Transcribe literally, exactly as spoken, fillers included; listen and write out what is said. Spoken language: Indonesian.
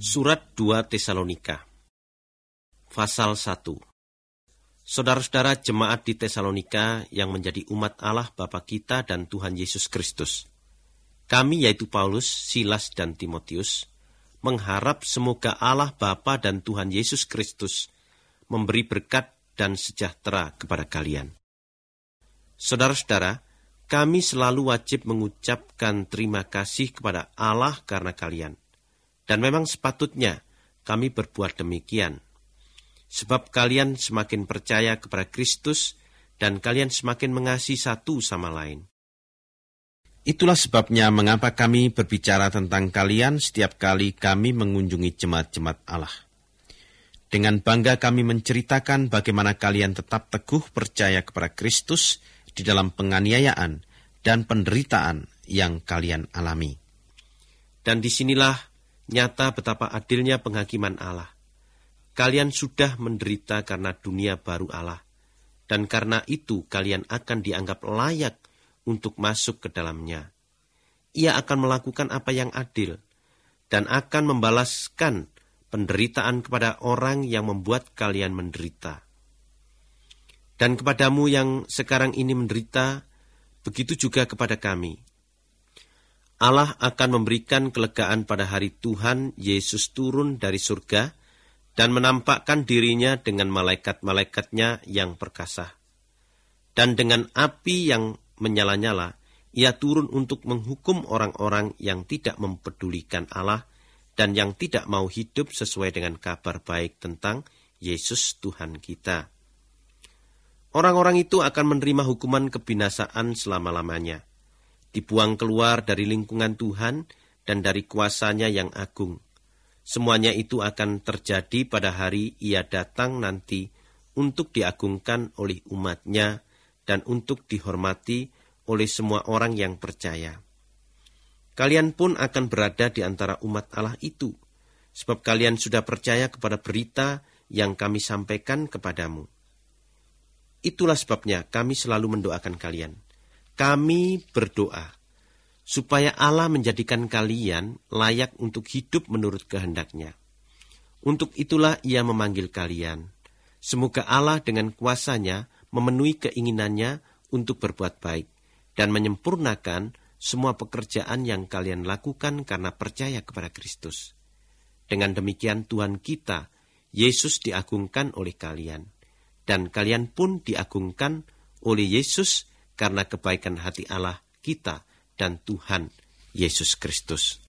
Surat dua Tesalonika Pasal satu. Saudara-saudara jemaat di Tesalonika yang menjadi umat Allah Bapa kita dan Tuhan Yesus Kristus, kami yaitu Paulus, Silas dan Timotius, mengharap semoga Allah Bapa dan Tuhan Yesus Kristus memberi berkat dan sejahtera kepada kalian. Saudara-saudara, kami selalu wajib mengucapkan terima kasih kepada Allah karena kalian. Dan memang sepatutnya kami berbuat demikian. Sebab kalian semakin percaya kepada Kristus dan kalian semakin mengasihi satu sama lain. Itulah sebabnya mengapa kami berbicara tentang kalian setiap kali kami mengunjungi jemaat-jemaat Allah. Dengan bangga kami menceritakan bagaimana kalian tetap teguh percaya kepada Kristus di dalam penganiayaan dan penderitaan yang kalian alami. Dan disinilah nyata betapa adilnya penghakiman Allah. Kalian sudah menderita karena dunia baru Allah, dan karena itu kalian akan dianggap layak untuk masuk ke dalamnya. Ia akan melakukan apa yang adil, dan akan membalaskan penderitaan kepada orang yang membuat kalian menderita. Dan kepadamu yang sekarang ini menderita, begitu juga kepada kami. Allah akan memberikan kelegaan pada hari Tuhan Yesus turun dari surga dan menampakkan dirinya dengan malaikat-malaikatnya yang perkasa. Dan dengan api yang menyala-nyala, ia turun untuk menghukum orang-orang yang tidak mempedulikan Allah dan yang tidak mau hidup sesuai dengan kabar baik tentang Yesus Tuhan kita. Orang-orang itu akan menerima hukuman kebinasaan selama-lamanya, dibuang keluar dari lingkungan Tuhan dan dari kuasanya yang agung. Semuanya itu akan terjadi pada hari ia datang nanti untuk diagungkan oleh umatnya dan untuk dihormati oleh semua orang yang percaya. Kalian pun akan berada di antara umat Allah itu, sebab kalian sudah percaya kepada berita yang kami sampaikan kepadamu. Itulah sebabnya kami selalu mendoakan kalian. Kami berdoa supaya Allah menjadikan kalian layak untuk hidup menurut kehendak-Nya. Untuk itulah Ia memanggil kalian. Semoga Allah dengan kuasa-Nya memenuhi keinginannya untuk berbuat baik dan menyempurnakan semua pekerjaan yang kalian lakukan karena percaya kepada Kristus. Dengan demikian Tuhan kita, Yesus diagungkan oleh kalian, dan kalian pun diagungkan oleh Yesus karena kebaikan hati Allah kita dan Tuhan Yesus Kristus.